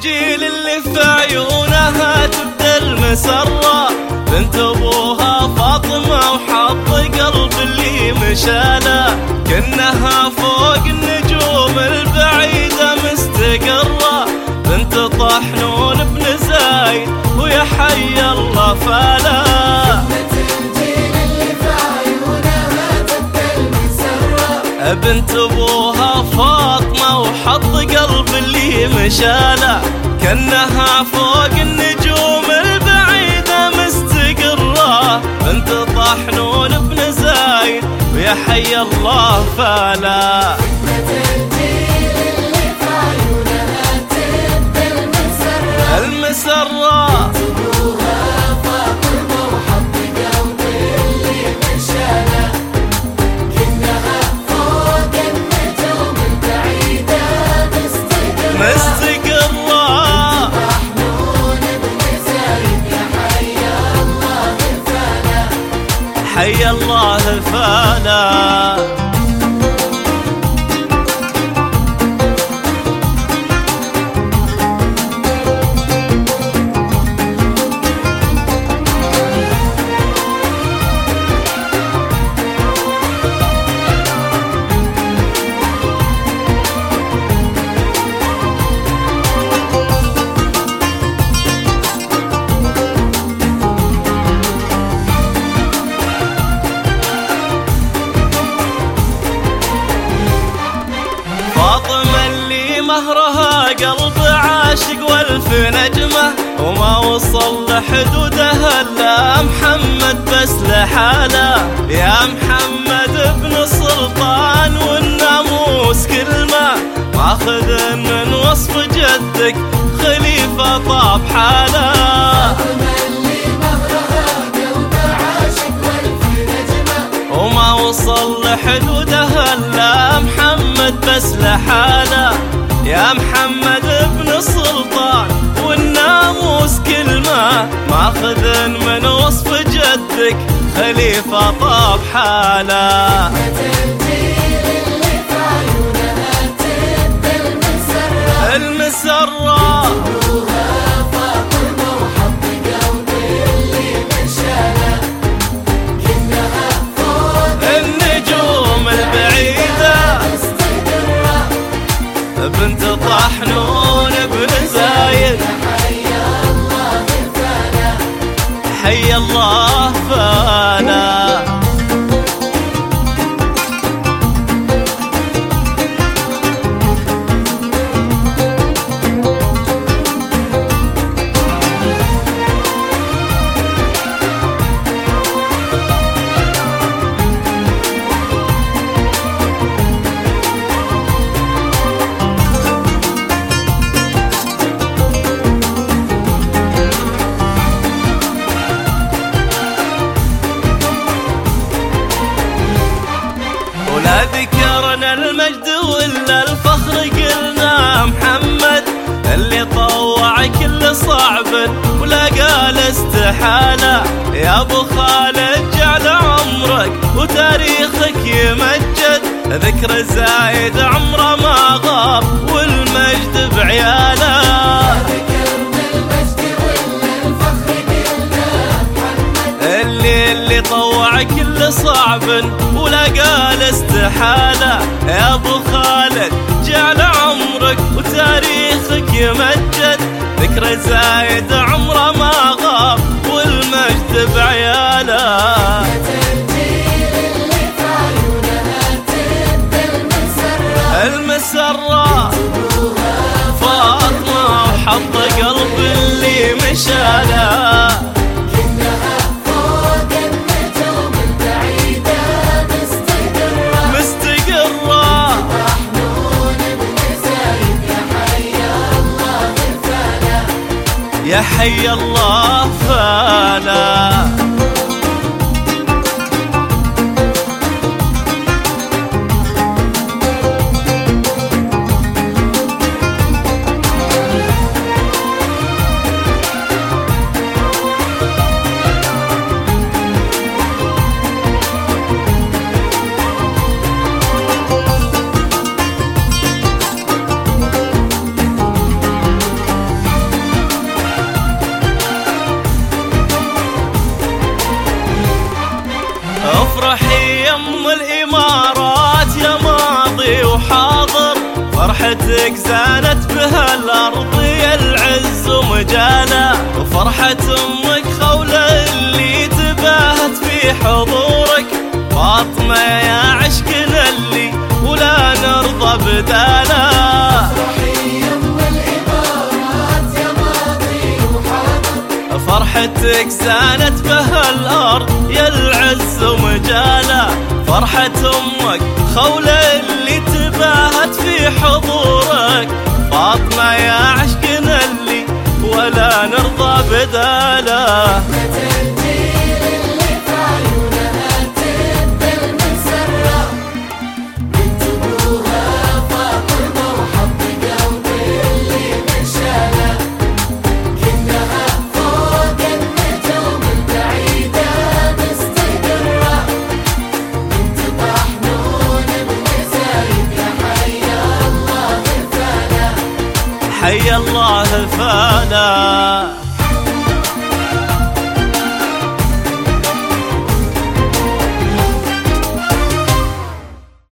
الجيل اللي في عيونها تبدى المسرة، بنت ابوها فاطمة وحط قلب اللي مشاله، كأنها فوق النجوم البعيدة مستقرة، بنت طحنون بن زايد ويا حي الله فالا. بنت ابوها فاطمة وحط قلب اللي مشاله، كأنها فوق النجوم البعيدة مستقرة، بنت طحنون بن زايد ويا حي الله فالا. المسرة حي الله فانا. مهرها قلب عاشق والف نجمة، وما وصل لحدودها الا محمد بس لحاله، يا محمد ابن سلطان والناموس كلمة، ماخذ من وصف جدك خليفة طاب حاله. وما وصل لحدودها الا محمد بس لحاله، يا محمد ابن سلطان والناموس كلمة، ماخذ من وصف جدك خليفة طاب حاله. المسرة بنت طحنون بن زايد حي الله فانا. لا ذكرنا المجد ولا الفخر قلنا محمد، اللي طوع كل صعب ولا قال استحالة، يا ابو خالد جعل عمرك وتاريخك يمجد، ذكر زايد عمره ما غاب والمجد بعياله. اللي طوع كل صعب ولا قال استحالة، يا ابو خالد جعل عمرك وتاريخك يمجد، ذكر زايد عمره ما غاب والمجد بعياله. المسرة فاطمة وحط قلب اللي مشاله، يا حي الله فانا. روحي يم الإمارات يا ماضي وحاضر، فرحتك زانت بها الأرض يا العز ومجاله، وفرحة أمك خولة اللي تباهت في حضورك، فاطمة يا عشقنا اللي ولا نرضى بداله. فرحتك زانت بها الأرض يا العز ومجاله، فرحة أمك خولة اللي تباهت في حضورك، فاطمة يا عشقنا اللي ولا نرضى بداله. حي الله فانا